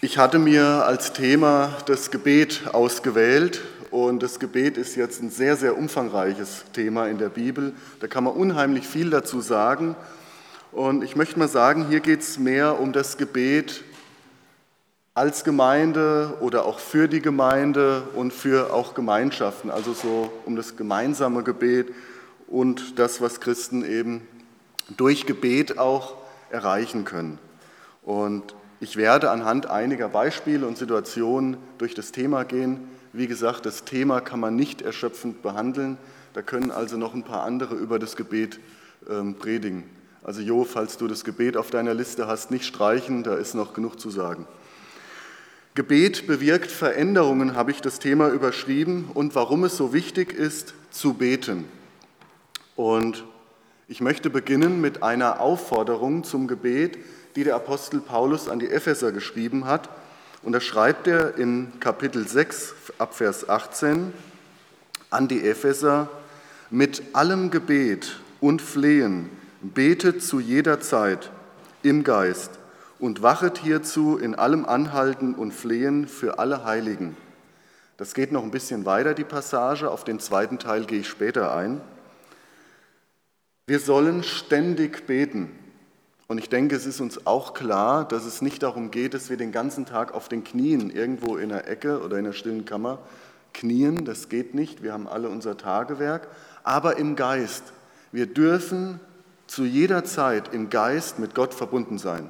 Ich hatte mir als Thema das Gebet ausgewählt und das Gebet ist jetzt ein sehr, sehr umfangreiches Thema in der Bibel. Da kann man unheimlich viel dazu sagen und ich möchte mal sagen, hier geht es mehr um das Gebet als Gemeinde oder auch für die Gemeinde und für auch Gemeinschaften, also so um das gemeinsame Gebet und das, was Christen eben durch Gebet auch erreichen können. Und ich werde anhand einiger Beispiele und Situationen durch das Thema gehen. Wie gesagt, das Thema kann man nicht erschöpfend behandeln. Da können also noch ein paar andere über das Gebet predigen. Also Jo, falls du das Gebet auf deiner Liste hast, nicht streichen, da ist noch genug zu sagen. Gebet bewirkt Veränderungen, habe ich das Thema überschrieben, und warum es so wichtig ist, zu beten. Und ich möchte beginnen mit einer Aufforderung zum Gebet, die der Apostel Paulus an die Epheser geschrieben hat. Und da schreibt er in Kapitel 6 ab Vers 18 an die Epheser: Mit allem Gebet und Flehen betet zu jeder Zeit im Geist und wachet hierzu in allem Anhalten und Flehen für alle Heiligen. Das geht noch ein bisschen weiter, die Passage. Auf den zweiten Teil gehe ich später ein. Wir sollen ständig beten. Und ich denke, es ist uns auch klar, dass es nicht darum geht, dass wir den ganzen Tag auf den Knien irgendwo in der Ecke oder in der stillen Kammer knien. Das geht nicht, wir haben alle unser Tagewerk. Aber im Geist. Wir dürfen zu jeder Zeit im Geist mit Gott verbunden sein.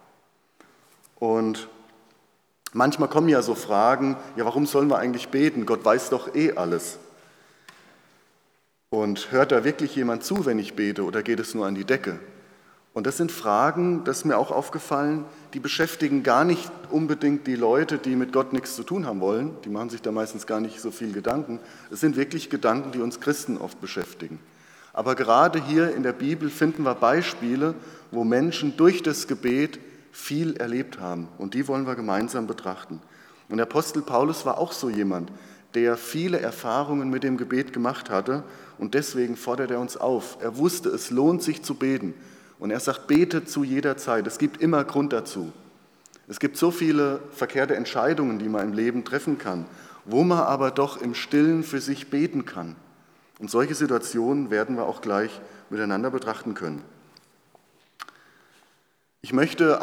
Und manchmal kommen ja so Fragen, ja, warum sollen wir eigentlich beten? Gott weiß doch eh alles. Und hört da wirklich jemand zu, wenn ich bete, oder geht es nur an die Decke? Und das sind Fragen, das ist mir auch aufgefallen, die beschäftigen gar nicht unbedingt die Leute, die mit Gott nichts zu tun haben wollen. Die machen sich da meistens gar nicht so viel Gedanken. Es sind wirklich Gedanken, die uns Christen oft beschäftigen. Aber gerade hier in der Bibel finden wir Beispiele, wo Menschen durch das Gebet viel erlebt haben. Und die wollen wir gemeinsam betrachten. Und der Apostel Paulus war auch so jemand, der viele Erfahrungen mit dem Gebet gemacht hatte. Und deswegen fordert er uns auf. Er wusste, es lohnt sich zu beten. Und er sagt, betet zu jeder Zeit. Es gibt immer Grund dazu. Es gibt so viele verkehrte Entscheidungen, die man im Leben treffen kann, wo man aber doch im Stillen für sich beten kann. Und solche Situationen werden wir auch gleich miteinander betrachten können. Ich möchte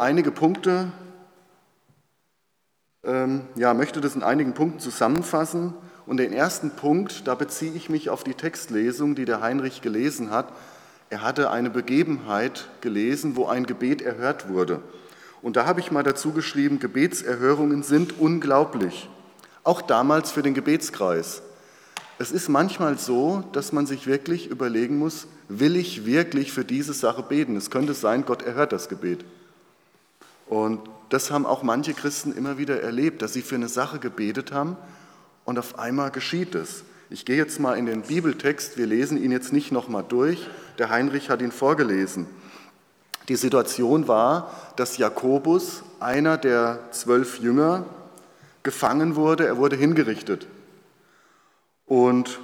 möchte das in einigen Punkten zusammenfassen. Und den ersten Punkt, da beziehe ich mich auf die Textlesung, die der Heinrich gelesen hat. Er hatte eine Begebenheit gelesen, wo ein Gebet erhört wurde. Und da habe ich mal dazu geschrieben, Gebetserhörungen sind unglaublich. Auch damals für den Gebetskreis. Es ist manchmal so, dass man sich wirklich überlegen muss, will ich wirklich für diese Sache beten? Es könnte sein, Gott erhört das Gebet. Und das haben auch manche Christen immer wieder erlebt, dass sie für eine Sache gebetet haben und auf einmal geschieht es. Ich gehe jetzt mal in den Bibeltext, wir lesen ihn jetzt nicht nochmal durch, der Heinrich hat ihn vorgelesen. Die Situation war, dass Jakobus, einer der 12 Jünger, gefangen wurde, er wurde hingerichtet. Und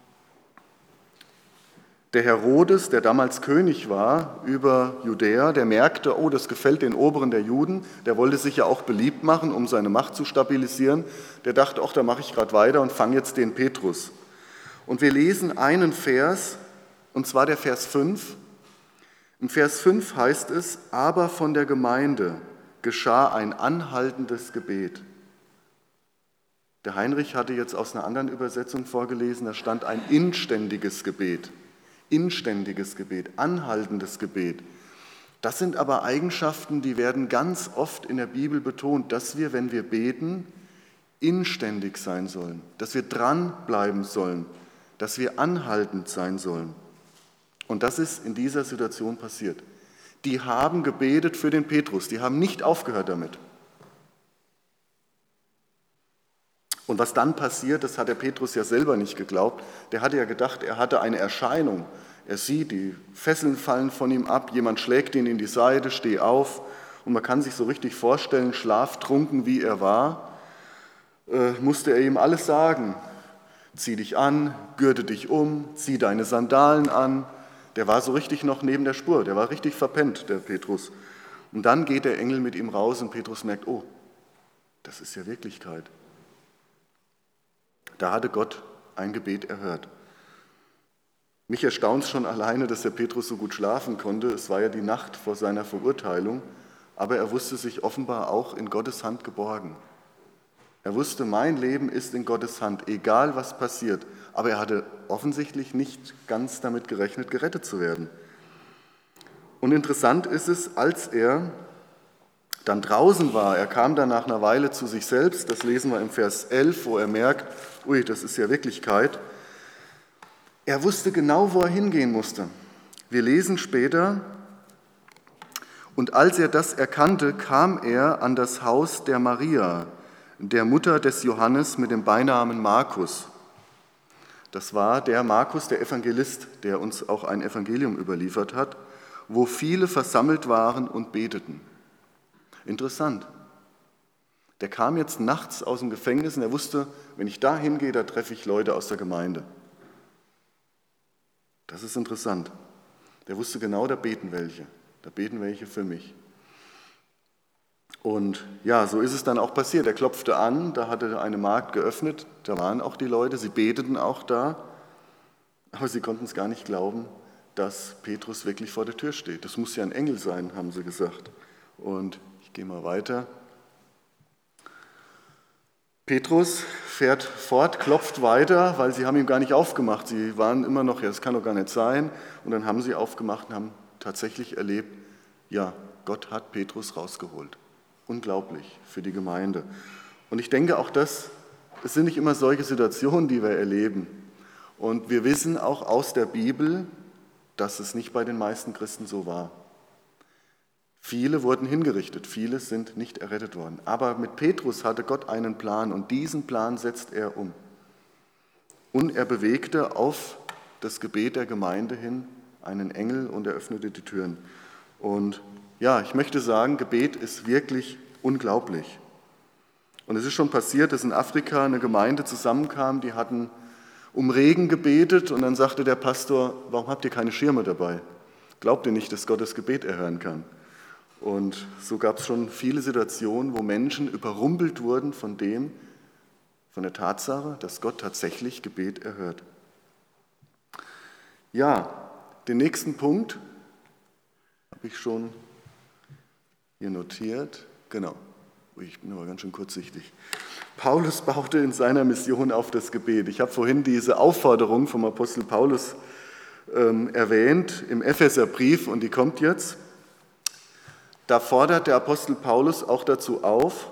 der Herodes, der damals König war über Judäa, der merkte, oh, das gefällt den Oberen der Juden, der wollte sich ja auch beliebt machen, um seine Macht zu stabilisieren. Der dachte, ach, da mache ich gerade weiter und fange jetzt den Petrus. Und wir lesen einen Vers, und zwar der Vers 5. Im Vers 5 heißt es, aber von der Gemeinde geschah ein anhaltendes Gebet. Der Heinrich hatte jetzt aus einer anderen Übersetzung vorgelesen, da stand ein inständiges Gebet. Inständiges Gebet, anhaltendes Gebet. Das sind aber Eigenschaften, die werden ganz oft in der Bibel betont, dass wir, wenn wir beten, inständig sein sollen, dass wir dranbleiben sollen, dass wir anhaltend sein sollen. Und das ist in dieser Situation passiert. Die haben gebetet für den Petrus, die haben nicht aufgehört damit. Und was dann passiert, das hat der Petrus ja selber nicht geglaubt. Der hatte ja gedacht, er hatte eine Erscheinung. Er sieht, die Fesseln fallen von ihm ab, jemand schlägt ihn in die Seite, steh auf. Und man kann sich so richtig vorstellen, schlaftrunken wie er war, musste er ihm alles sagen. Zieh dich an, gürte dich um, zieh deine Sandalen an. Der war so richtig noch neben der Spur, der war richtig verpennt, der Petrus. Und dann geht der Engel mit ihm raus und Petrus merkt, oh, Das ist ja Wirklichkeit. Da hatte Gott ein Gebet erhört. Mich erstaunt es schon alleine, dass der Petrus so gut schlafen konnte. Es war ja die Nacht vor seiner Verurteilung, aber er wusste sich offenbar auch in Gottes Hand geborgen. Er wusste, mein Leben ist in Gottes Hand, egal was passiert. Aber er hatte offensichtlich nicht ganz damit gerechnet, gerettet zu werden. Und interessant ist es, als er dann draußen war, er kam dann nach einer Weile zu sich selbst, das lesen wir im Vers 11, wo er merkt, ui, das ist ja Wirklichkeit. Er wusste genau, wo er hingehen musste. Wir lesen später, und als er das erkannte, kam er an das Haus der Maria, der Mutter des Johannes mit dem Beinamen Markus. Das war der Markus, der Evangelist, der uns auch ein Evangelium überliefert hat, wo viele versammelt waren und beteten. Interessant. Der kam jetzt nachts aus dem Gefängnis und er wusste, wenn ich da hingehe, da treffe ich Leute aus der Gemeinde. Das ist interessant. Der wusste genau, da beten welche für mich. Und ja, so ist es dann auch passiert. Er klopfte an, da hatte eine Magd geöffnet, da waren auch die Leute, sie beteten auch da, aber sie konnten es gar nicht glauben, dass Petrus wirklich vor der Tür steht. Das muss ja ein Engel sein, haben sie gesagt. Und ich gehe mal weiter. Petrus fährt fort, klopft weiter, weil sie haben ihm gar nicht aufgemacht. Sie waren immer noch, ja, das kann doch gar nicht sein. Und dann haben sie aufgemacht und haben tatsächlich erlebt, ja, Gott hat Petrus rausgeholt. Unglaublich für die Gemeinde. Und ich denke auch, es sind nicht immer solche Situationen, die wir erleben. Und wir wissen auch aus der Bibel, dass es nicht bei den meisten Christen so war. Viele wurden hingerichtet, viele sind nicht errettet worden. Aber mit Petrus hatte Gott einen Plan und diesen Plan setzt er um. Und er bewegte auf das Gebet der Gemeinde hin einen Engel und er öffnete die Türen. Und ja, ich möchte sagen, Gebet ist wirklich unglaublich. Und es ist schon passiert, dass in Afrika eine Gemeinde zusammenkam, die hatten um Regen gebetet und dann sagte der Pastor, warum habt ihr keine Schirme dabei? Glaubt ihr nicht, dass Gott das Gebet erhören kann? Und so gab es schon viele Situationen, wo Menschen überrumpelt wurden von der Tatsache, dass Gott tatsächlich Gebet erhört. Ja, den nächsten Punkt habe ich schon hier notiert. Genau, ich bin aber ganz schön kurzsichtig. Paulus baute in seiner Mission auf das Gebet. Ich habe vorhin diese Aufforderung vom Apostel Paulus erwähnt im Epheserbrief und die kommt jetzt. Da fordert der Apostel Paulus auch dazu auf,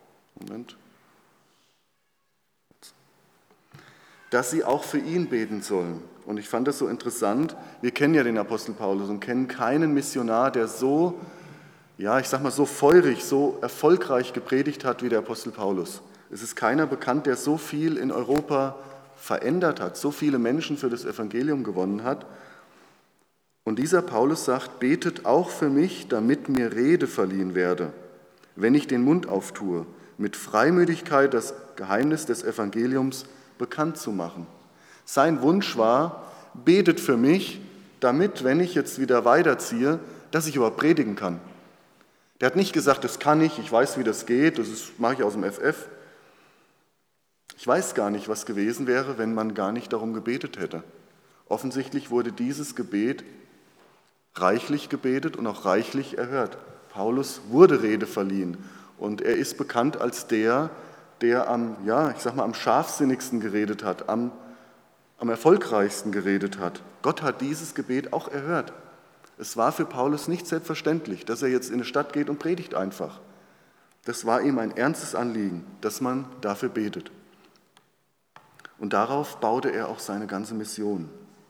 dass sie auch für ihn beten sollen. Und ich fand das so interessant. Wir kennen ja den Apostel Paulus und kennen keinen Missionar, der so, ja, ich sag mal, so feurig, so erfolgreich gepredigt hat wie der Apostel Paulus. Es ist keiner bekannt, der so viel in Europa verändert hat, so viele Menschen für das Evangelium gewonnen hat. Und dieser Paulus sagt, betet auch für mich, damit mir Rede verliehen werde, wenn ich den Mund auftue, mit Freimütigkeit das Geheimnis des Evangeliums bekannt zu machen. Sein Wunsch war, betet für mich, damit, wenn ich jetzt wieder weiterziehe, dass ich überhaupt predigen kann. Der hat nicht gesagt, das kann ich weiß, wie das geht, mache ich aus dem FF. Ich weiß gar nicht, was gewesen wäre, wenn man gar nicht darum gebetet hätte. Offensichtlich wurde dieses Gebet reichlich gebetet und auch reichlich erhört. Paulus wurde Rede verliehen und er ist bekannt als der am scharfsinnigsten geredet hat, am erfolgreichsten geredet hat. Gott hat dieses Gebet auch erhört. Es war für Paulus nicht selbstverständlich, dass er jetzt in eine Stadt geht und predigt einfach. Das war ihm ein ernstes Anliegen, dass man dafür betet. Und darauf baute er auch seine ganze Mission.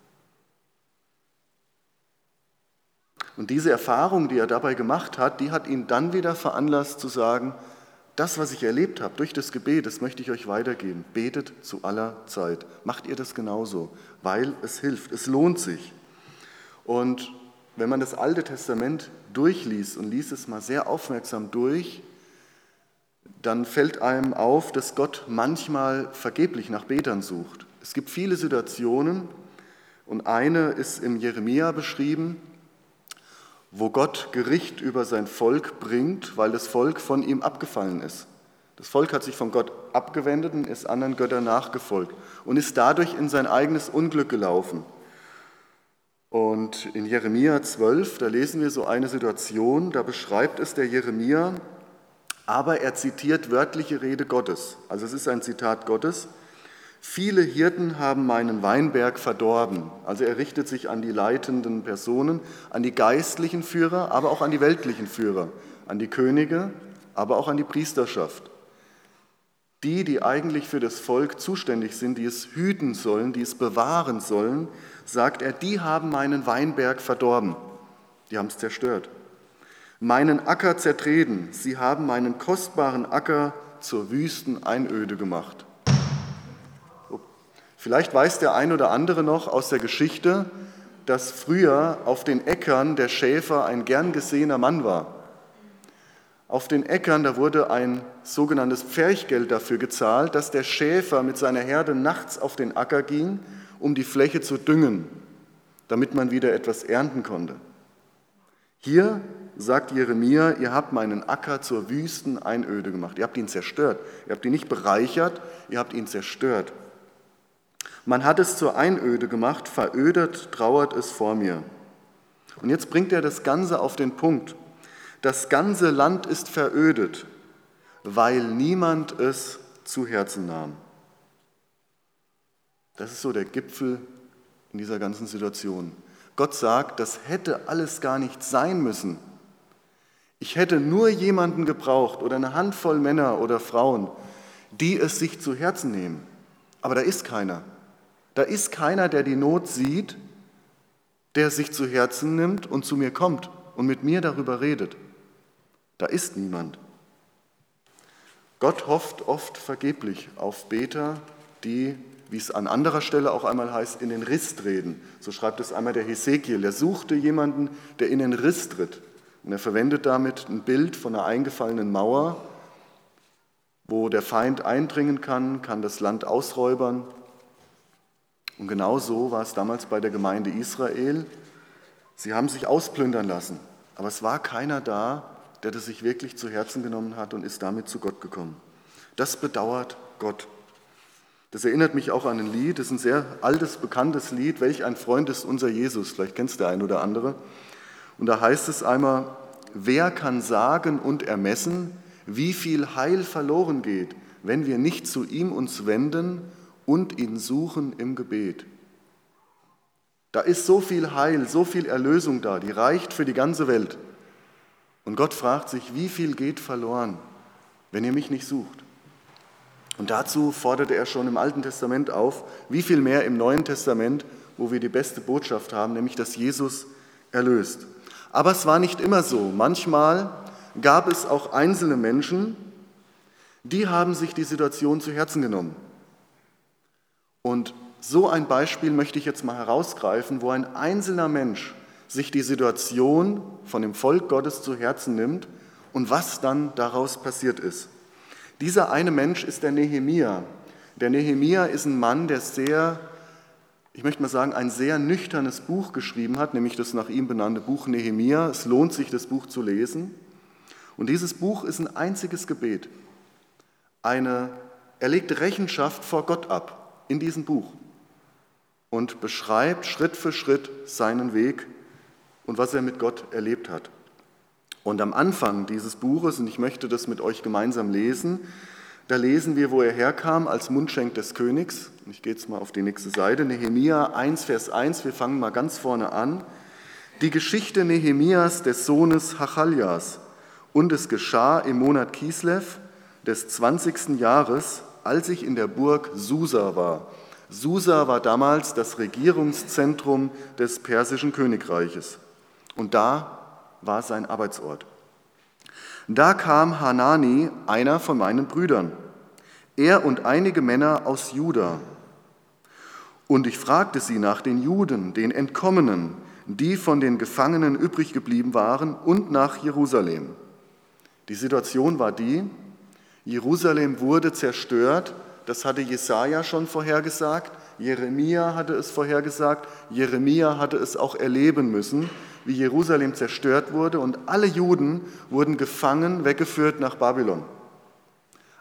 Und diese Erfahrung, die er dabei gemacht hat, die hat ihn dann wieder veranlasst zu sagen, das, was ich erlebt habe durch das Gebet, das möchte ich euch weitergeben. Betet zu aller Zeit. Macht ihr das genauso, weil es hilft, es lohnt sich. Und wenn man das Alte Testament durchliest und liest es mal sehr aufmerksam durch, dann fällt einem auf, dass Gott manchmal vergeblich nach Betern sucht. Es gibt viele Situationen und eine ist im Jeremia beschrieben, wo Gott Gericht über sein Volk bringt, weil das Volk von ihm abgefallen ist. Das Volk hat sich von Gott abgewendet und ist anderen Göttern nachgefolgt und ist dadurch in sein eigenes Unglück gelaufen. Und in Jeremia 12, da lesen wir so eine Situation, da beschreibt es der Jeremia, aber er zitiert wörtliche Rede Gottes. Also es ist ein Zitat Gottes. Viele Hirten haben meinen Weinberg verdorben. Also er richtet sich an die leitenden Personen, an die geistlichen Führer, aber auch an die weltlichen Führer, an die Könige, aber auch an die Priesterschaft. Die eigentlich für das Volk zuständig sind, die es hüten sollen, die es bewahren sollen, sagt er, die haben meinen Weinberg verdorben. Die haben es zerstört. Meinen Acker zertreten. Sie haben meinen kostbaren Acker zur wüsten Einöde gemacht. Vielleicht weiß der ein oder andere noch aus der Geschichte, dass früher auf den Äckern der Schäfer ein gern gesehener Mann war. Auf den Äckern, da wurde ein sogenanntes Pferchgeld dafür gezahlt, dass der Schäfer mit seiner Herde nachts auf den Acker ging, um die Fläche zu düngen, damit man wieder etwas ernten konnte. Hier sagt Jeremia, ihr habt meinen Acker zur wüsten Einöde gemacht. Ihr habt ihn zerstört. Ihr habt ihn nicht bereichert, ihr habt ihn zerstört. Man hat es zur Einöde gemacht, verödet trauert es vor mir. Und jetzt bringt er das Ganze auf den Punkt. Das ganze Land ist verödet, weil niemand es zu Herzen nahm. Das ist so der Gipfel in dieser ganzen Situation. Gott sagt, das hätte alles gar nicht sein müssen. Ich hätte nur jemanden gebraucht oder eine Handvoll Männer oder Frauen, die es sich zu Herzen nehmen. Aber da ist keiner. Da ist keiner, der die Not sieht, der es sich zu Herzen nimmt und zu mir kommt und mit mir darüber redet. Da ist niemand. Gott hofft oft vergeblich auf Beter, die, wie es an anderer Stelle auch einmal heißt, in den Riss treten. So schreibt es einmal der Hesekiel. Er suchte jemanden, der in den Riss tritt. Und er verwendet damit ein Bild von einer eingefallenen Mauer, wo der Feind eindringen kann das Land ausräubern. Und genau so war es damals bei der Gemeinde Israel. Sie haben sich ausplündern lassen, aber es war keiner da, der das sich wirklich zu Herzen genommen hat und ist damit zu Gott gekommen. Das bedauert Gott. Das erinnert mich auch an ein Lied, das ist ein sehr altes, bekanntes Lied, welch ein Freund ist unser Jesus, vielleicht kennst du der ein oder andere. Und da heißt es einmal, wer kann sagen und ermessen, wie viel Heil verloren geht, wenn wir nicht zu ihm uns wenden und ihn suchen im Gebet. Da ist so viel Heil, so viel Erlösung da, die reicht für die ganze Welt. Und Gott fragt sich, wie viel geht verloren, wenn ihr mich nicht sucht? Und dazu forderte er schon im Alten Testament auf, wie viel mehr im Neuen Testament, wo wir die beste Botschaft haben, nämlich dass Jesus erlöst. Aber es war nicht immer so. Manchmal gab es auch einzelne Menschen, die haben sich die Situation zu Herzen genommen. Und so ein Beispiel möchte ich jetzt mal herausgreifen, wo ein einzelner Mensch sich die Situation von dem Volk Gottes zu Herzen nimmt und was dann daraus passiert ist. Dieser eine Mensch ist der Nehemia. Der Nehemia ist ein Mann, der ich möchte mal sagen, ein sehr nüchternes Buch geschrieben hat, nämlich das nach ihm benannte Buch Nehemia. Es lohnt sich, das Buch zu lesen. Und dieses Buch ist ein einziges Gebet. Er legt Rechenschaft vor Gott ab in diesem Buch und beschreibt Schritt für Schritt seinen Weg und was er mit Gott erlebt hat. Und am Anfang dieses Buches, und ich möchte das mit euch gemeinsam lesen, da lesen wir, wo er herkam als Mundschenk des Königs. Ich gehe jetzt mal auf die nächste Seite, Nehemia 1, Vers 1, wir fangen mal ganz vorne an. Die Geschichte Nehemias, des Sohnes Hachaljas. Und es geschah im Monat Kislev des 20. Jahres, als ich in der Burg Susa war. Susa war damals das Regierungszentrum des persischen Königreiches. Und da war sein Arbeitsort. Da kam Hanani, einer von meinen Brüdern, er und einige Männer aus Juda. Und ich fragte sie nach den Juden, den Entkommenen, die von den Gefangenen übrig geblieben waren, und nach Jerusalem. Die Situation war die, Jerusalem wurde zerstört, das hatte Jesaja schon vorhergesagt, Jeremia hatte es vorhergesagt, Jeremia hatte es auch erleben müssen, wie Jerusalem zerstört wurde und alle Juden wurden gefangen, weggeführt nach Babylon.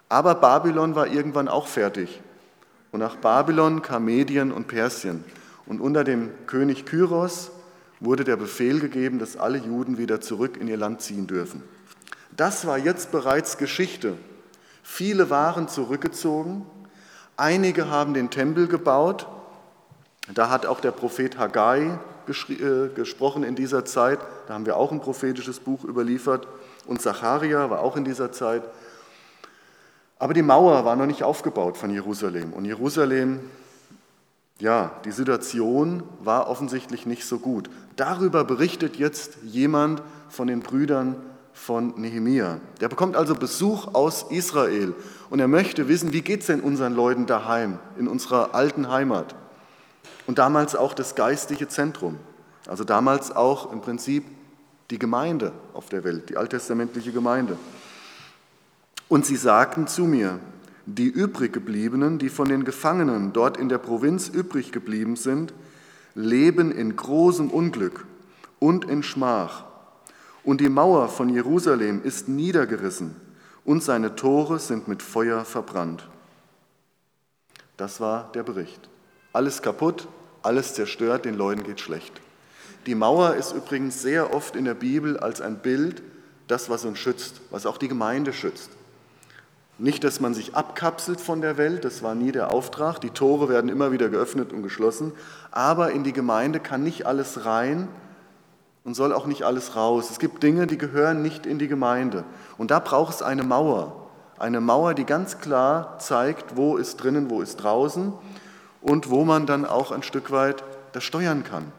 Aber Babylon war irgendwann auch fertig. Und nach Babylon kam Medien und Persien. Und unter dem König Kyros wurde der Befehl gegeben, dass alle Juden wieder zurück in ihr Land ziehen dürfen. Das war jetzt bereits Geschichte. Viele waren zurückgezogen, einige haben den Tempel gebaut. Da hat auch der Prophet Haggai gesprochen in dieser Zeit. Da haben wir auch ein prophetisches Buch überliefert. Und Zacharia war auch in dieser Zeit. Aber die Mauer war noch nicht aufgebaut von Jerusalem. Und Jerusalem, ja, die Situation war offensichtlich nicht so gut. Darüber berichtet jetzt jemand von den Brüdern von Nehemia. Der bekommt also Besuch aus Israel und er möchte wissen, wie geht es denn unseren Leuten daheim, in unserer alten Heimat? Und damals auch das geistliche Zentrum, also damals auch im Prinzip die Gemeinde auf der Welt, die alttestamentliche Gemeinde. Und sie sagten zu mir, die übriggebliebenen, die von den Gefangenen dort in der Provinz übrig geblieben sind, leben in großem Unglück und in Schmach. Und die Mauer von Jerusalem ist niedergerissen und seine Tore sind mit Feuer verbrannt. Das war der Bericht. Alles kaputt, alles zerstört, den Leuten geht schlecht. Die Mauer ist übrigens sehr oft in der Bibel als ein Bild, das, was uns schützt, was auch die Gemeinde schützt. Nicht, dass man sich abkapselt von der Welt, das war nie der Auftrag. Die Tore werden immer wieder geöffnet und geschlossen. Aber in die Gemeinde kann nicht alles rein und soll auch nicht alles raus. Es gibt Dinge, die gehören nicht in die Gemeinde. Und da braucht es eine Mauer. Eine Mauer, die ganz klar zeigt, wo ist drinnen, wo ist draußen und wo man dann auch ein Stück weit das steuern kann.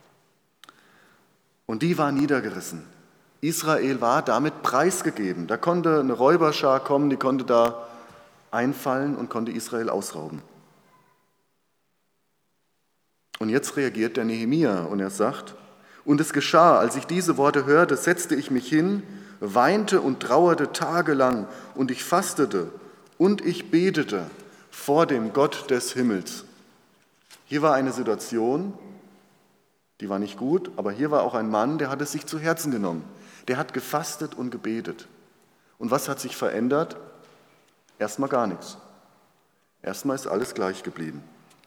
Und die war niedergerissen. Israel war damit preisgegeben. Da konnte eine Räuberschar kommen, die konnte da einfallen und konnte Israel ausrauben. Und jetzt reagiert der Nehemia und er sagt, und es geschah, als ich diese Worte hörte, setzte ich mich hin, weinte und trauerte tagelang und ich fastete und ich betete vor dem Gott des Himmels. Hier war eine Situation, die war nicht gut, aber hier war auch ein Mann, der hat es sich zu Herzen genommen. Der hat gefastet und gebetet. Und was hat sich verändert? Erstmal gar nichts. Erstmal ist alles gleich geblieben.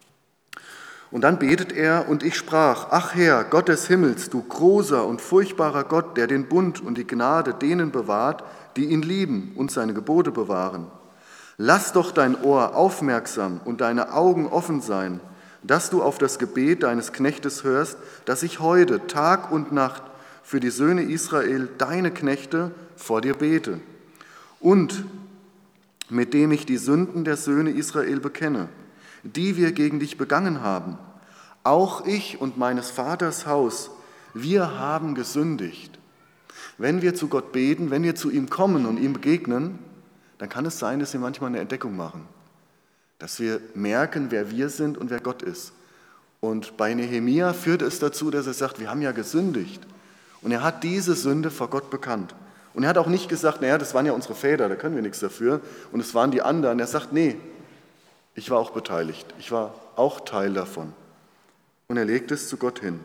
Und dann betet er und ich sprach, ach Herr, Gott des Himmels, du großer und furchtbarer Gott, der den Bund und die Gnade denen bewahrt, die ihn lieben und seine Gebote bewahren. Lass doch dein Ohr aufmerksam und deine Augen offen sein, dass du auf das Gebet deines Knechtes hörst, dass ich heute Tag und Nacht für die Söhne Israel, deine Knechte, vor dir bete und mit dem ich die Sünden der Söhne Israel bekenne, die wir gegen dich begangen haben. Auch ich und meines Vaters Haus, wir haben gesündigt. Wenn wir zu Gott beten, wenn wir zu ihm kommen und ihm begegnen, dann kann es sein, dass wir manchmal eine Entdeckung machen, dass wir merken, wer wir sind und wer Gott ist. Und bei Nehemia führt es dazu, dass er sagt, wir haben ja gesündigt. Und er hat diese Sünde vor Gott bekannt. Und er hat auch nicht gesagt, naja, das waren ja unsere Väter, da können wir nichts dafür. Und es waren die anderen. Er sagt, nee, ich war auch beteiligt. Ich war auch Teil davon. Und er legt es zu Gott hin.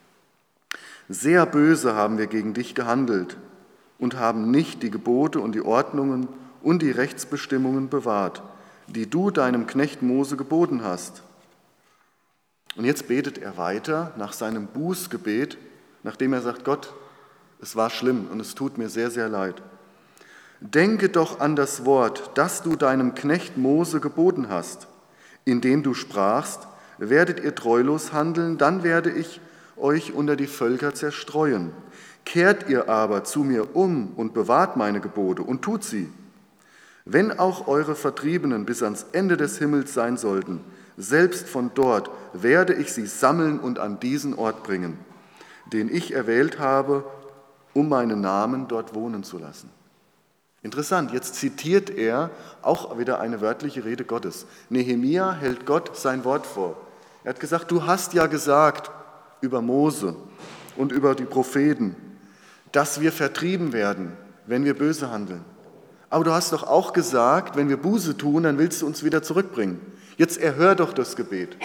Sehr böse haben wir gegen dich gehandelt und haben nicht die Gebote und die Ordnungen und die Rechtsbestimmungen bewahrt, die du deinem Knecht Mose geboten hast. Und jetzt betet er weiter nach seinem Bußgebet, nachdem er sagt, Gott, es war schlimm und es tut mir sehr, sehr leid. Denke doch an das Wort, das du deinem Knecht Mose geboten hast, indem du sprachst, werdet ihr treulos handeln, dann werde ich euch unter die Völker zerstreuen. Kehrt ihr aber zu mir um und bewahrt meine Gebote und tut sie. Wenn auch eure Vertriebenen bis ans Ende des Himmels sein sollten, selbst von dort werde ich sie sammeln und an diesen Ort bringen, den ich erwählt habe, um meinen Namen dort wohnen zu lassen. Interessant, jetzt zitiert er auch wieder eine wörtliche Rede Gottes. Nehemia hält Gott sein Wort vor. Er hat gesagt, du hast ja gesagt über Mose und über die Propheten, dass wir vertrieben werden, wenn wir böse handeln. Aber du hast doch auch gesagt, wenn wir Buße tun, dann willst du uns wieder zurückbringen. Jetzt erhör doch das Gebet.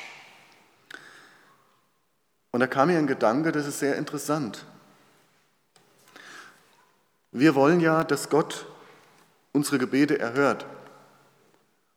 Und da kam mir ein Gedanke, das ist sehr interessant. Wir wollen ja, dass Gott unsere Gebete erhört.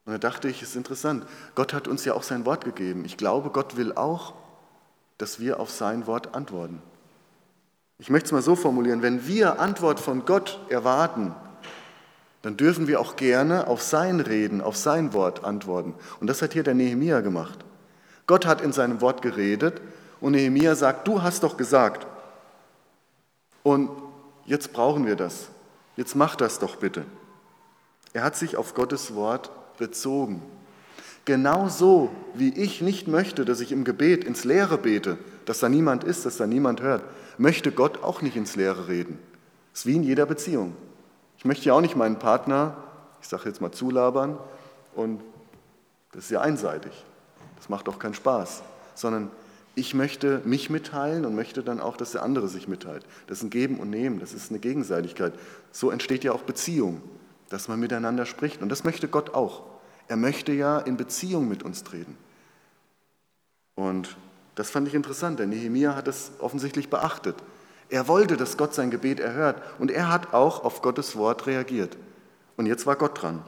Und da dachte ich, es ist interessant, Gott hat uns ja auch sein Wort gegeben. Ich glaube, Gott will auch, dass wir auf sein Wort antworten. Ich möchte es mal so formulieren, wenn wir Antwort von Gott erwarten, dann dürfen wir auch gerne auf sein Reden, auf sein Wort antworten. Und das hat hier der Nehemia gemacht. Gott hat in seinem Wort geredet und Nehemia sagt, du hast doch gesagt. Und jetzt brauchen wir das. Jetzt mach das doch bitte. Er hat sich auf Gottes Wort bezogen. Genauso wie ich nicht möchte, dass ich im Gebet ins Leere bete, dass da niemand ist, dass da niemand hört, möchte Gott auch nicht ins Leere reden. Das ist wie in jeder Beziehung. Ich möchte ja auch nicht meinen Partner, ich sage jetzt mal zulabern, und das ist ja einseitig. Das macht auch keinen Spaß. Sondern ich möchte mich mitteilen und möchte dann auch, dass der andere sich mitteilt. Das ist ein Geben und Nehmen, das ist eine Gegenseitigkeit. So entsteht ja auch Beziehung, dass man miteinander spricht. Und das möchte Gott auch. Er möchte ja in Beziehung mit uns treten. Und das fand ich interessant, denn Nehemia hat es offensichtlich beachtet. Er wollte, dass Gott sein Gebet erhört und er hat auch auf Gottes Wort reagiert. Und jetzt war Gott dran.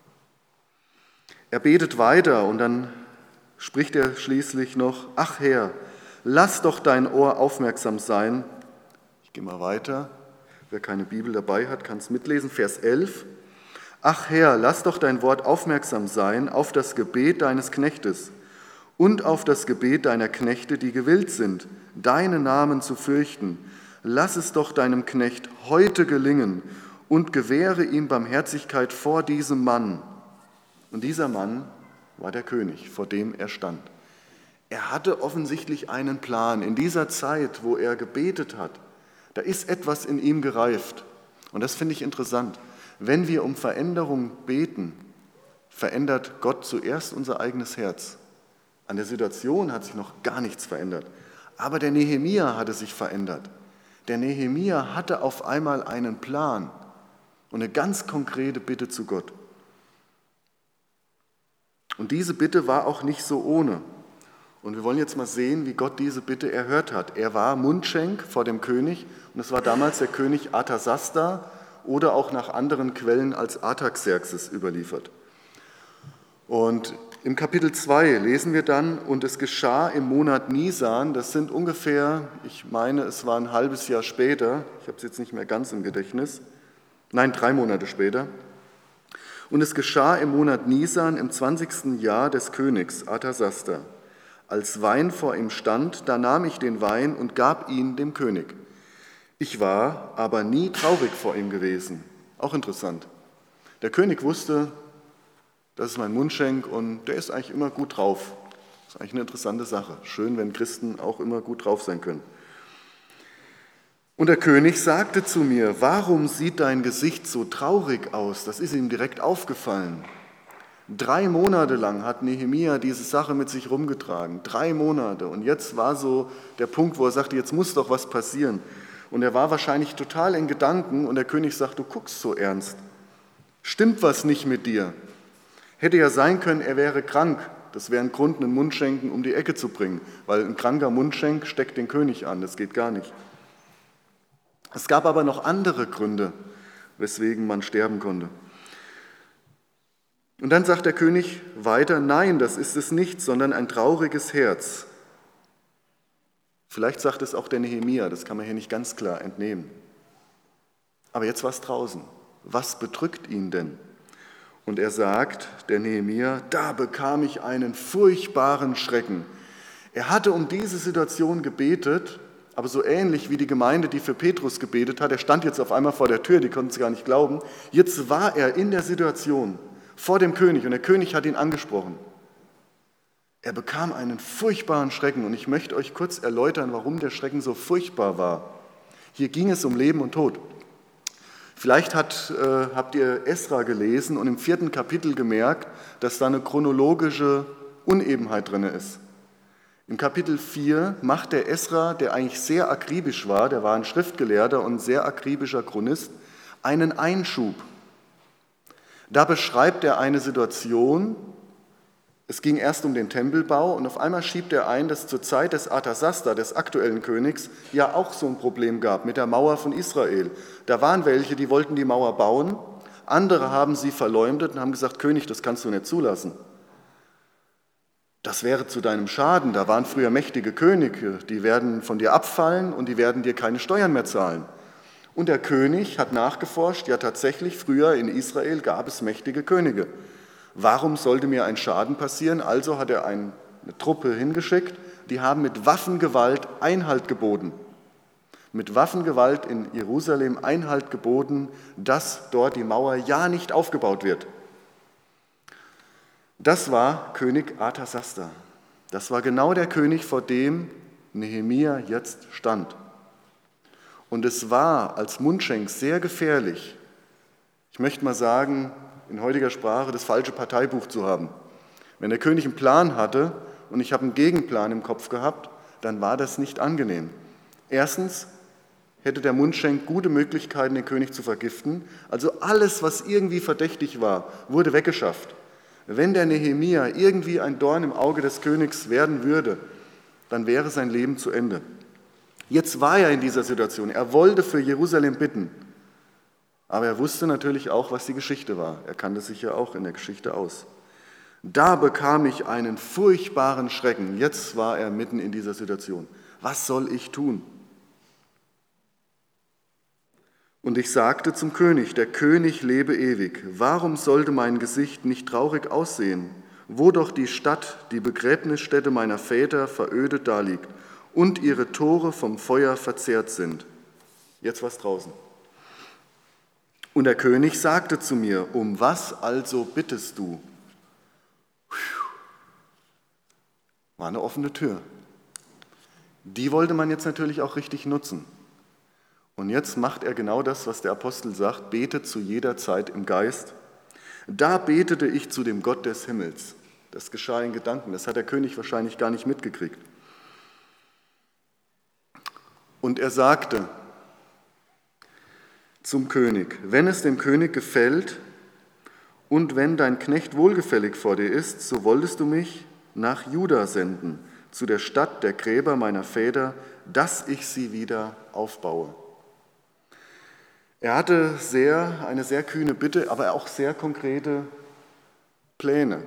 Er betet weiter und dann spricht er schließlich noch, ach Herr, lass doch dein Ohr aufmerksam sein. Ich gehe mal weiter. Wer keine Bibel dabei hat, kann es mitlesen. Vers 11. Ach Herr, lass doch dein Wort aufmerksam sein auf das Gebet deines Knechtes und auf das Gebet deiner Knechte, die gewillt sind, deinen Namen zu fürchten. Lass es doch deinem Knecht heute gelingen und gewähre ihm Barmherzigkeit vor diesem Mann. Und dieser Mann war der König, vor dem er stand. Er hatte offensichtlich einen Plan. In dieser Zeit, wo er gebetet hat, da ist etwas in ihm gereift. Und das finde ich interessant. Wenn wir um Veränderung beten, verändert Gott zuerst unser eigenes Herz. An der Situation hat sich noch gar nichts verändert. Aber der Nehemia hatte sich verändert. Der Nehemia hatte auf einmal einen Plan und eine ganz konkrete Bitte zu Gott. Und diese Bitte war auch nicht so ohne. Und wir wollen jetzt mal sehen, wie Gott diese Bitte erhört hat. Er war Mundschenk vor dem König und es war damals der König Artasasta oder auch nach anderen Quellen als Artaxerxes überliefert. Und im Kapitel 2 lesen wir dann, und es geschah im Monat Nisan, das sind ungefähr, ich meine, es war ein halbes Jahr später, ich habe es jetzt nicht mehr ganz im Gedächtnis, 3 Monate später. Und es geschah im Monat Nisan im 20. Jahr des Königs Artasasta, als Wein vor ihm stand, da nahm ich den Wein und gab ihn dem König. Ich war aber nie traurig vor ihm gewesen. Auch interessant. Der König wusste, das ist mein Mundschenk und der ist eigentlich immer gut drauf. Das ist eigentlich eine interessante Sache. Schön, wenn Christen auch immer gut drauf sein können. Und der König sagte zu mir, warum sieht dein Gesicht so traurig aus? Das ist ihm direkt aufgefallen. 3 Monate lang hat Nehemia diese Sache mit sich rumgetragen. 3 Monate. Und jetzt war so der Punkt, wo er sagte, jetzt muss doch was passieren. Und er war wahrscheinlich total in Gedanken und der König sagt, du guckst so ernst. Stimmt was nicht mit dir? Hätte ja sein können, er wäre krank. Das wäre ein Grund, einen Mundschenken um die Ecke zu bringen, weil ein kranker Mundschenk steckt den König an, das geht gar nicht. Es gab aber noch andere Gründe, weswegen man sterben konnte. Und dann sagt der König weiter, nein, das ist es nicht, sondern ein trauriges Herz. Vielleicht sagt es auch der Nehemia, das kann man hier nicht ganz klar entnehmen. Aber jetzt war es draußen. Was bedrückt ihn denn? Und er sagt, der Nehemia, da bekam ich einen furchtbaren Schrecken. Er hatte um diese Situation gebetet, aber so ähnlich wie die Gemeinde, die für Petrus gebetet hat. Er stand jetzt auf einmal vor der Tür, die konnten es gar nicht glauben. Jetzt war er in der Situation vor dem König und der König hat ihn angesprochen. Er bekam einen furchtbaren Schrecken und ich möchte euch kurz erläutern, warum der Schrecken so furchtbar war. Hier ging es um Leben und Tod. Vielleicht habt ihr Esra gelesen und im 4. Kapitel gemerkt, dass da eine chronologische Unebenheit drin ist. Im Kapitel 4 macht der Esra, der eigentlich sehr akribisch war, der war ein Schriftgelehrter und ein sehr akribischer Chronist, einen Einschub. Da beschreibt er eine Situation, es ging erst um den Tempelbau und auf einmal schiebt er ein, dass zur Zeit des Artasasta, des aktuellen Königs, ja auch so ein Problem gab mit der Mauer von Israel. Da waren welche, die wollten die Mauer bauen, Andere haben sie verleumdet und haben gesagt, König, das kannst du nicht zulassen. Das wäre zu deinem Schaden. Da waren früher mächtige Könige, die werden von dir abfallen und die werden dir keine Steuern mehr zahlen. Und der König hat nachgeforscht, ja tatsächlich, früher in Israel gab es mächtige Könige. Warum sollte mir ein Schaden passieren? Also hat er eine Truppe hingeschickt, die haben mit Waffengewalt Einhalt geboten. Mit Waffengewalt in Jerusalem Einhalt geboten, dass dort die Mauer ja nicht aufgebaut wird. Das war König Arthasasta. Das war genau der König, vor dem Nehemia jetzt stand. Und es war als Mundschenk sehr gefährlich, ich möchte mal sagen, in heutiger Sprache das falsche Parteibuch zu haben. Wenn der König einen Plan hatte und ich habe einen Gegenplan im Kopf gehabt, dann war das nicht angenehm. Erstens hätte der Mundschenk gute Möglichkeiten, den König zu vergiften. Also alles, was irgendwie verdächtig war, wurde weggeschafft. Wenn der Nehemia irgendwie ein Dorn im Auge des Königs werden würde, dann wäre sein Leben zu Ende. Jetzt war er in dieser Situation. Er wollte für Jerusalem bitten. Aber er wusste natürlich auch, was die Geschichte war. Er kannte sich ja auch in der Geschichte aus. Da bekam ich einen furchtbaren Schrecken. Jetzt war er mitten in dieser Situation. Was soll ich tun? Und ich sagte zum König, der König lebe ewig. Warum sollte mein Gesicht nicht traurig aussehen, wo doch die Stadt, die Begräbnisstätte meiner Väter, verödet daliegt und ihre Tore vom Feuer verzehrt sind? Jetzt was draußen. Und der König sagte zu mir, um was also bittest du? War eine offene Tür. Die wollte man jetzt natürlich auch richtig nutzen. Und jetzt macht er genau das, was der Apostel sagt, betet zu jeder Zeit im Geist. Da betete ich zu dem Gott des Himmels. Das geschah in Gedanken, das hat der König wahrscheinlich gar nicht mitgekriegt. Und er sagte zum König, wenn es dem König gefällt und wenn dein Knecht wohlgefällig vor dir ist, so wolltest du mich nach Juda senden, zu der Stadt der Gräber meiner Väter, dass ich sie wieder aufbaue. Er hatte eine sehr kühne Bitte, aber auch sehr konkrete Pläne.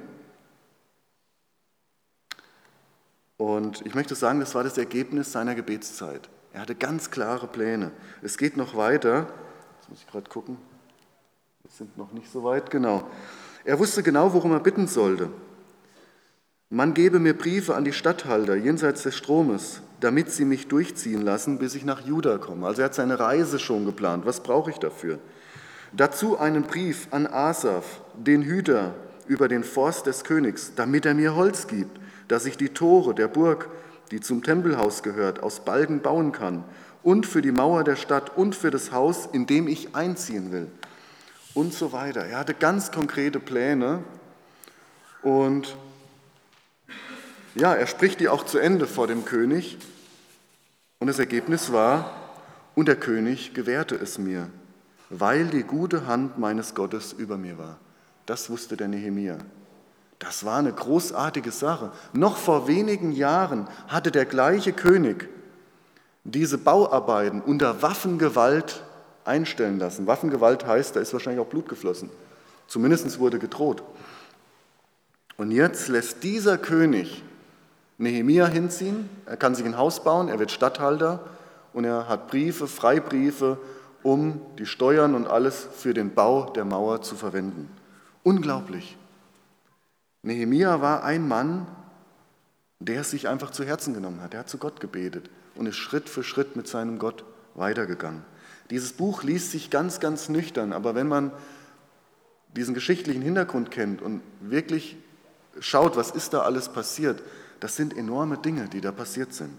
Und ich möchte sagen, das war das Ergebnis seiner Gebetszeit. Er hatte ganz klare Pläne. Es geht noch weiter. Jetzt muss ich gerade gucken. Wir sind noch nicht so weit. Genau. Er wusste genau, worum er bitten sollte. Man gebe mir Briefe an die Statthalter jenseits des Stromes, damit sie mich durchziehen lassen, bis ich nach Juda komme. Also er hat seine Reise schon geplant. Was brauche ich dafür? Dazu einen Brief an Asaf, den Hüter über den Forst des Königs, damit er mir Holz gibt, dass ich die Tore der Burg, die zum Tempelhaus gehört, aus Balken bauen kann und für die Mauer der Stadt und für das Haus, in dem ich einziehen will und so weiter. Er hatte ganz konkrete Pläne und ja, er spricht die auch zu Ende vor dem König und das Ergebnis war, und der König gewährte es mir, weil die gute Hand meines Gottes über mir war. Das wusste der Nehemia. Das war eine großartige Sache. Noch vor wenigen Jahren hatte der gleiche König diese Bauarbeiten unter Waffengewalt einstellen lassen. Waffengewalt heißt, da ist wahrscheinlich auch Blut geflossen. Zumindest wurde gedroht. Und jetzt lässt dieser König Nehemia hinziehen, er kann sich ein Haus bauen, er wird Statthalter und er hat Briefe, Freibriefe, um die Steuern und alles für den Bau der Mauer zu verwenden. Unglaublich. Nehemia war ein Mann, der es sich einfach zu Herzen genommen hat. Er hat zu Gott gebetet und ist Schritt für Schritt mit seinem Gott weitergegangen. Dieses Buch liest sich ganz, ganz nüchtern, aber wenn man diesen geschichtlichen Hintergrund kennt und wirklich schaut, was ist da alles passiert, das sind enorme Dinge, die da passiert sind.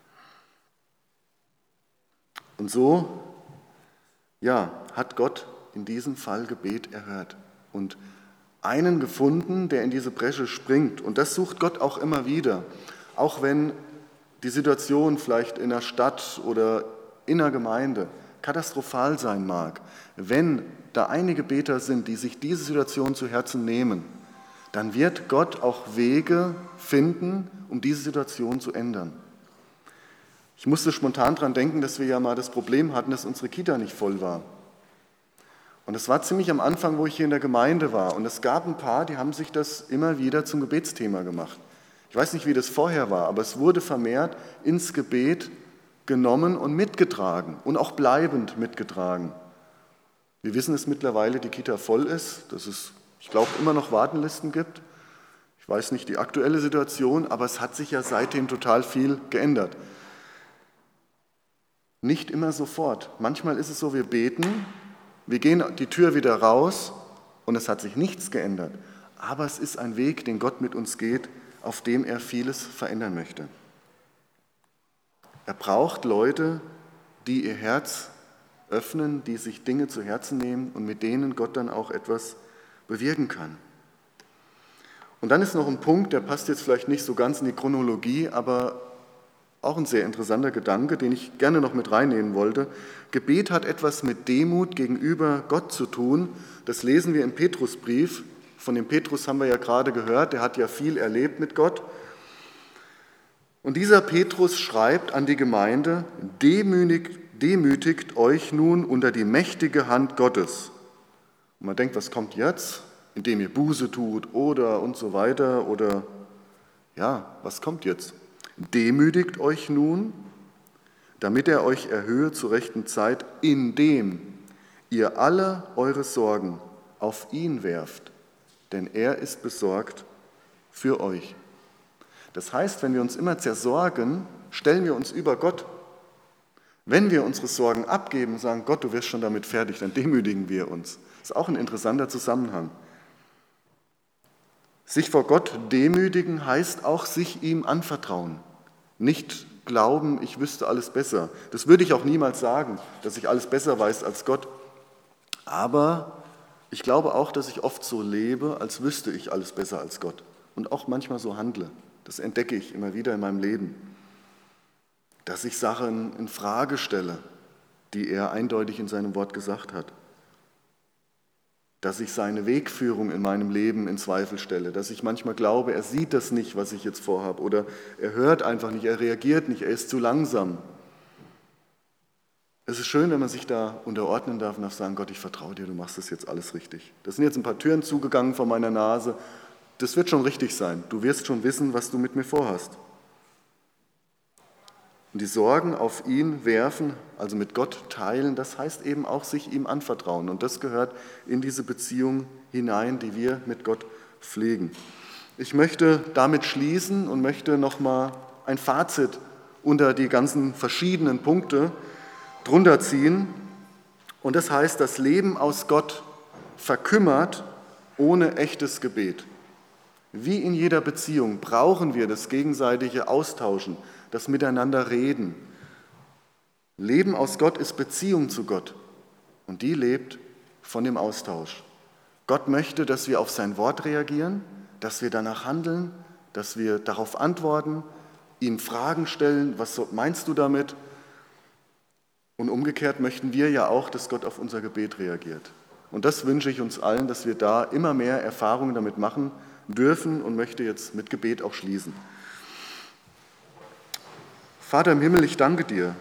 Und so, ja, hat Gott in diesem Fall Gebet erhört und einen gefunden, der in diese Bresche springt. Und das sucht Gott auch immer wieder, auch wenn die Situation vielleicht in der Stadt oder in der Gemeinde katastrophal sein mag. Wenn da einige Beter sind, die sich diese Situation zu Herzen nehmen, dann wird Gott auch Wege finden, um diese Situation zu ändern. Ich musste spontan daran denken, dass wir ja mal das Problem hatten, dass unsere Kita nicht voll war. Und es war ziemlich am Anfang, wo ich hier in der Gemeinde war. Und es gab ein paar, die haben sich das immer wieder zum Gebetsthema gemacht. Ich weiß nicht, wie das vorher war, aber es wurde vermehrt ins Gebet genommen und mitgetragen und auch bleibend mitgetragen. Wir wissen es mittlerweile, die Kita voll ist, dass es, ich glaube, immer noch Wartenlisten gibt. Ich weiß nicht die aktuelle Situation, aber es hat sich ja seitdem total viel geändert. Nicht immer sofort. Manchmal ist es so, wir beten, wir gehen die Tür wieder raus und es hat sich nichts geändert. Aber es ist ein Weg, den Gott mit uns geht, auf dem er vieles verändern möchte. Er braucht Leute, die ihr Herz öffnen, die sich Dinge zu Herzen nehmen und mit denen Gott dann auch etwas bewirken kann. Und dann ist noch ein Punkt, der passt jetzt vielleicht nicht so ganz in die Chronologie, aber auch ein sehr interessanter Gedanke, den ich gerne noch mit reinnehmen wollte. Gebet hat etwas mit Demut gegenüber Gott zu tun. Das lesen wir im Petrusbrief. Von dem Petrus haben wir ja gerade gehört, der hat ja viel erlebt mit Gott. Und dieser Petrus schreibt an die Gemeinde, demütigt euch nun unter die mächtige Hand Gottes. Und man denkt, was kommt jetzt? Indem ihr Buße tut oder und so weiter oder ja, was kommt jetzt? Demütigt euch nun, damit er euch erhöhe zur rechten Zeit, indem ihr alle eure Sorgen auf ihn werft, denn er ist besorgt für euch. Das heißt, wenn wir uns immer zersorgen, stellen wir uns über Gott. Wenn wir unsere Sorgen abgeben und sagen, Gott, du wirst schon damit fertig, dann demütigen wir uns. Das ist auch ein interessanter Zusammenhang. Sich vor Gott demütigen heißt auch sich ihm anvertrauen. Nicht glauben, ich wüsste alles besser. Das würde ich auch niemals sagen, dass ich alles besser weiß als Gott. Aber ich glaube auch, dass ich oft so lebe, als wüsste ich alles besser als Gott. Und auch manchmal so handle. Das entdecke ich immer wieder in meinem Leben. Dass ich Sachen in Frage stelle, die er eindeutig in seinem Wort gesagt hat. Dass ich seine Wegführung in meinem Leben in Zweifel stelle, dass ich manchmal glaube, er sieht das nicht, was ich jetzt vorhabe, oder er hört einfach nicht, er reagiert nicht, er ist zu langsam. Es ist schön, wenn man sich da unterordnen darf und darf sagen, Gott, ich vertraue dir, du machst das jetzt alles richtig. Da sind jetzt ein paar Türen zugegangen vor meiner Nase, das wird schon richtig sein, du wirst schon wissen, was du mit mir vorhast. Und die Sorgen auf ihn werfen, also mit Gott teilen, das heißt eben auch sich ihm anvertrauen. Und das gehört in diese Beziehung hinein, die wir mit Gott pflegen. Ich möchte damit schließen und möchte nochmal ein Fazit unter die ganzen verschiedenen Punkte drunter ziehen. Und das heißt, das Leben aus Gott verkümmert ohne echtes Gebet. Wie in jeder Beziehung brauchen wir das gegenseitige Austauschen, das Miteinander reden. Leben aus Gott ist Beziehung zu Gott und die lebt von dem Austausch. Gott möchte, dass wir auf sein Wort reagieren, dass wir danach handeln, dass wir darauf antworten, ihm Fragen stellen, was meinst du damit? Und umgekehrt möchten wir ja auch, dass Gott auf unser Gebet reagiert. Und das wünsche ich uns allen, dass wir da immer mehr Erfahrungen damit machen dürfen und möchte jetzt mit Gebet auch schließen. Vater im Himmel, ich danke dir